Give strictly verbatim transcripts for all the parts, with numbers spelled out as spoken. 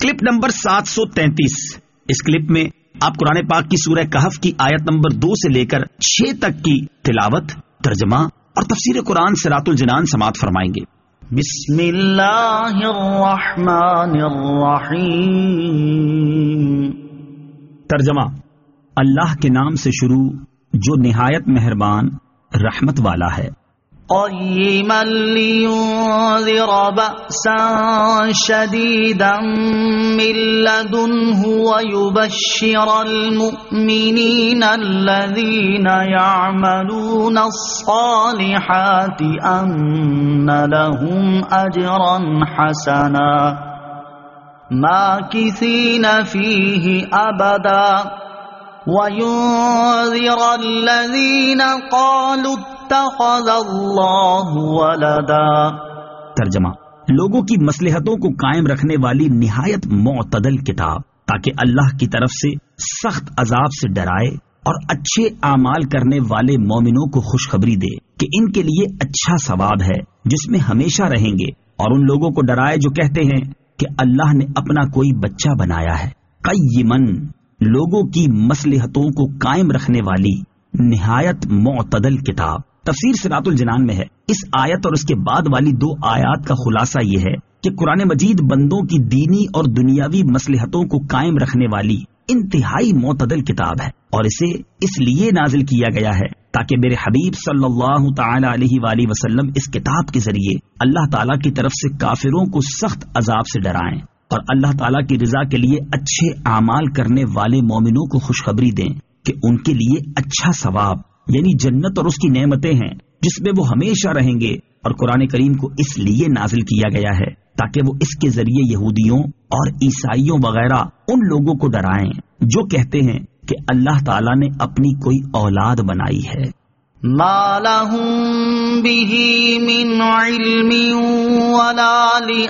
Clip number سات سو تینتیس. اس clip میں آپ قرآن پاک کی سورہ کہف کی آیت نمبر دو سے لے کر چھ تک کی تلاوت، ترجمہ اور تفسیر قرآن صراط الجنان سماعت فرمائیں گے. بسم اللہ الرحمن الرحیم. ترجمہ: اللہ کے نام سے شروع جو نہایت مہربان رحمت والا ہے. قیما لینذر بأسا شدیدا من لدنہ ویبشر المؤمنین الذین یعملون الصالحات ان لهم اجرا حسنا ماکثین فیہ ابدا وَيُنذِرَ الَّذِينَ قَالُوا اتَّخَذَ اللَّهُ وَلَدًا. ترجمہ: لوگوں کی مصلحتوں کو قائم رکھنے والی نہایت معتدل کتاب، تاکہ اللہ کی طرف سے سخت عذاب سے ڈرائے اور اچھے اعمال کرنے والے مومنوں کو خوشخبری دے کہ ان کے لیے اچھا ثواب ہے جس میں ہمیشہ رہیں گے، اور ان لوگوں کو ڈرائے جو کہتے ہیں کہ اللہ نے اپنا کوئی بچہ بنایا ہے. قیمن، لوگوں کی مصلحتوں کو قائم رکھنے والی نہایت معتدل کتاب. تفسیر صراط الجنان میں ہے. اس آیت اور اس کے بعد والی دو آیات کا خلاصہ یہ ہے کہ قرآن مجید بندوں کی دینی اور دنیاوی مصلحتوں کو قائم رکھنے والی انتہائی معتدل کتاب ہے، اور اسے اس لیے نازل کیا گیا ہے تاکہ میرے حبیب صلی اللہ تعالی علیہ وآلہ وسلم اس کتاب کے ذریعے اللہ تعالیٰ کی طرف سے کافروں کو سخت عذاب سے ڈرائیں اور اللہ تعالیٰ کی رضا کے لیے اچھے اعمال کرنے والے مومنوں کو خوشخبری دیں کہ ان کے لیے اچھا ثواب یعنی جنت اور اس کی نعمتیں ہیں جس میں وہ ہمیشہ رہیں گے. اور قرآن کریم کو اس لیے نازل کیا گیا ہے تاکہ وہ اس کے ذریعے یہودیوں اور عیسائیوں وغیرہ ان لوگوں کو ڈرائیں جو کہتے ہیں کہ اللہ تعالیٰ نے اپنی کوئی اولاد بنائی ہے. ما لهم به من علم ولا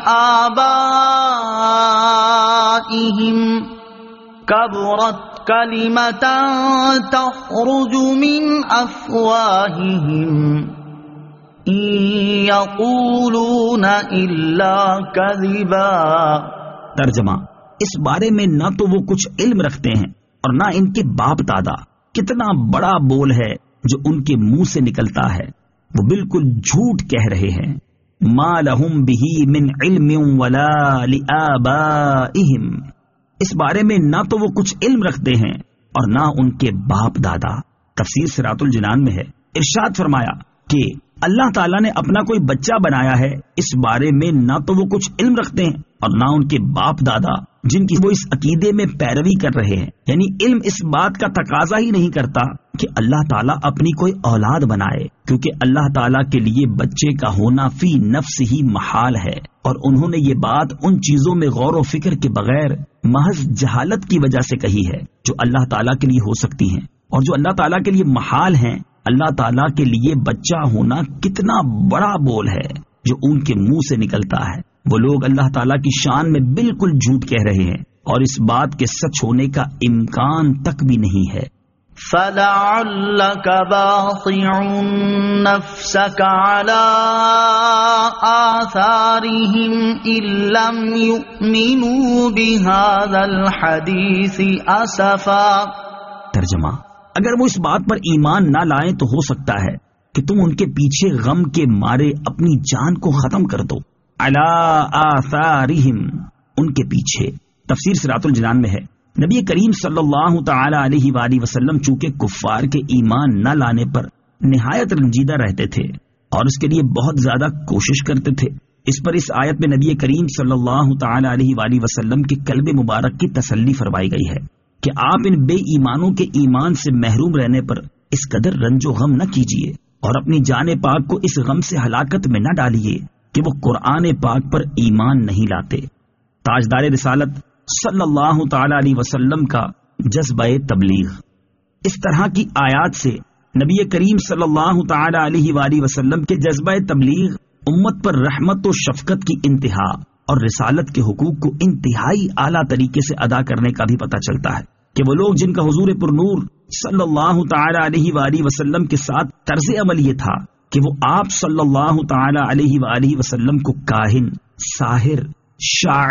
لآبائهم كبرت كلمة تخرج من أفواههم إن يقولون إلا كذبا. ترجمہ: اس بارے میں نہ تو وہ کچھ علم رکھتے ہیں اور نہ ان کے باپ دادا. کتنا بڑا بول ہے جو ان کے منہ سے نکلتا ہے، وہ بالکل جھوٹ کہہ رہے ہیں. ما لهم به من علم ولا لآبائهم. اس بارے میں نہ تو وہ کچھ علم رکھتے ہیں اور نہ ان کے باپ دادا. تفسیر صراط الجنان میں ہے. ارشاد فرمایا کہ اللہ تعالیٰ نے اپنا کوئی بچہ بنایا ہے، اس بارے میں نہ تو وہ کچھ علم رکھتے ہیں اور نہ ان کے باپ دادا جن کی وہ اس عقیدے میں پیروی کر رہے ہیں. یعنی علم اس بات کا تقاضا ہی نہیں کرتا کہ اللہ تعالیٰ اپنی کوئی اولاد بنائے، کیونکہ اللہ تعالیٰ کے لیے بچے کا ہونا فی نفس ہی محال ہے، اور انہوں نے یہ بات ان چیزوں میں غور و فکر کے بغیر محض جہالت کی وجہ سے کہی ہے جو اللہ تعالیٰ کے لیے ہو سکتی ہیں، اور جو اللہ تعالیٰ کے لیے محال ہیں. اللہ تعالیٰ کے لیے بچہ ہونا کتنا بڑا بول ہے جو ان کے منہ سے نکلتا ہے. وہ لوگ اللہ تعالیٰ کی شان میں بالکل جھوٹ کہہ رہے ہیں اور اس بات کے سچ ہونے کا امکان تک بھی نہیں ہے. فَلَعَلَّكَ بَاخِعٌ نَفْسَكَ عَلَىٰ آثَارِهِمْ إِن لَّمْ يُؤْمِنُوا بِهَٰذَا الْحَدِيثِ أَسَفًا. ترجمہ: اگر وہ اس بات پر ایمان نہ لائیں تو ہو سکتا ہے کہ تم ان کے پیچھے غم کے مارے اپنی جان کو ختم کر دو. علی آثارہم، ان کے پیچھے. تفسیر صراط الجنان میں ہے. نبی کریم صلی اللہ تعالی علیہ وآلہ وسلم چونکہ کفار کے ایمان نہ لانے پر نہایت رنجیدہ رہتے تھے اور اس کے لیے بہت زیادہ کوشش کرتے تھے. اس پر اس آیت میں نبی کریم صلی اللہ تعالی علیہ وآلہ وسلم کے قلب مبارک کی تسلی فرمائی گئی ہے کہ آپ ان بے ایمانوں کے ایمان سے محروم رہنے پر اس قدر رنج و غم نہ کیجیے اور اپنی جان پاک کو اس غم سے ہلاکت میں نہ ڈالیے کہ وہ قرآن پاک پر ایمان نہیں لاتے. تاجدار رسالت صلی اللہ تعالی علیہ وسلم کا جذبہ تبلیغ. اس طرح کی آیات سے نبی کریم صلی اللہ تعالی علیہ وآلہ وسلم کے جذبہ تبلیغ امت پر رحمت و شفقت کی انتہا اور رسالت کے حقوق کو انتہائی اعلیٰ طریقے سے ادا کرنے کا بھی پتہ چلتا ہے کہ وہ لوگ جن کا حضور پر نور صلی اللہ تعالی علیہ وآلہ وسلم کے ساتھ طرز عمل یہ تھا کہ وہ آپ صلی اللہ تعالی علیہ وآلہ وسلم کو کاہن، ساحر، شاعر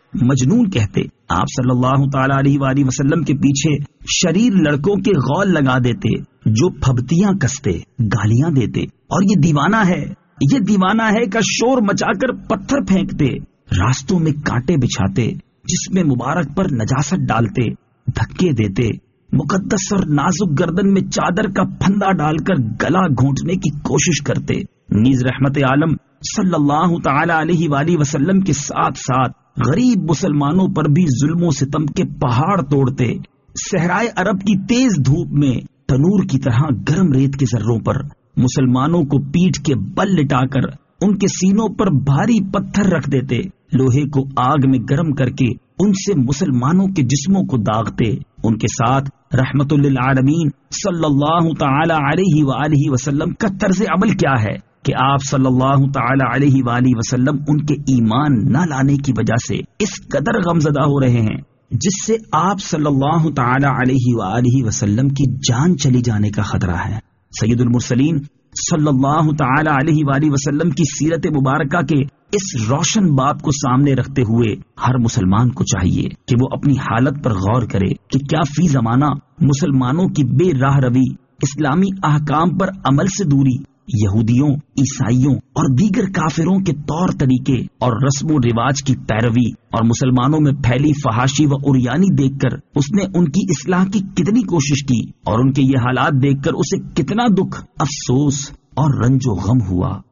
مجنون کہتے، آپ صلی اللہ تعالی علیہ وآلہ وسلم کے پیچھے شریر لڑکوں کے غول لگا دیتے جو پھبتیاں کستے، گالیاں دیتے، اور یہ دیوانہ ہے، یہ دیوانہ ہے کا شور مچا کر پتھر پھینکتے، راستوں میں کانٹے بچھاتے، جس میں مبارک پر نجاست ڈالتے، دھکے دیتے، مقدس اور نازک گردن میں چادر کا پھندا ڈال کر گلا گھونٹنے کی کوشش کرتے۔ نیز رحمت عالم صلی اللہ تعالی علیہ وآلہ وسلم کے ساتھ ساتھ غریب مسلمانوں پر بھی ظلم و ستم کے پہاڑ توڑتے، صحرائے عرب کی تیز دھوپ میں تنور کی طرح گرم ریت کے ذروں پر مسلمانوں کو پیٹھ کے بل لٹا کر ان کے سینوں پر بھاری پتھر رکھ دیتے، لوہے کو آگ میں گرم کر کے ان سے مسلمانوں کے جسموں کو داغتے۔ ان کے ساتھ رحمت للعالمین صلی اللہ تعالی علیہ وآلہ وسلم کا طرز عمل کیا ہے کہ آپ صلی اللہ تعالی علیہ وآلہ وسلم ان کے ایمان نہ لانے کی وجہ سے اس قدر غمزدہ ہو رہے ہیں جس سے آپ صلی اللہ تعالی علیہ وآلہ وسلم کی جان چلی جانے کا خطرہ ہے۔ سید المرسلین صلی اللہ تعالی علیہ وآلہ وسلم کی سیرت مبارکہ کے اس روشن باب کو سامنے رکھتے ہوئے ہر مسلمان کو چاہیے کہ وہ اپنی حالت پر غور کرے کہ کیا فی زمانہ مسلمانوں کی بے راہ روی، اسلامی احکام پر عمل سے دوری، یہودیوں، عیسائیوں اور دیگر کافروں کے طور طریقے اور رسم و رواج کی پیروی اور مسلمانوں میں پھیلی فحاشی و عریانی دیکھ کر اس نے ان کی اصلاح کی کتنی کوشش کی، اور ان کے یہ حالات دیکھ کر اسے کتنا دکھ، افسوس اور رنج و غم ہوا۔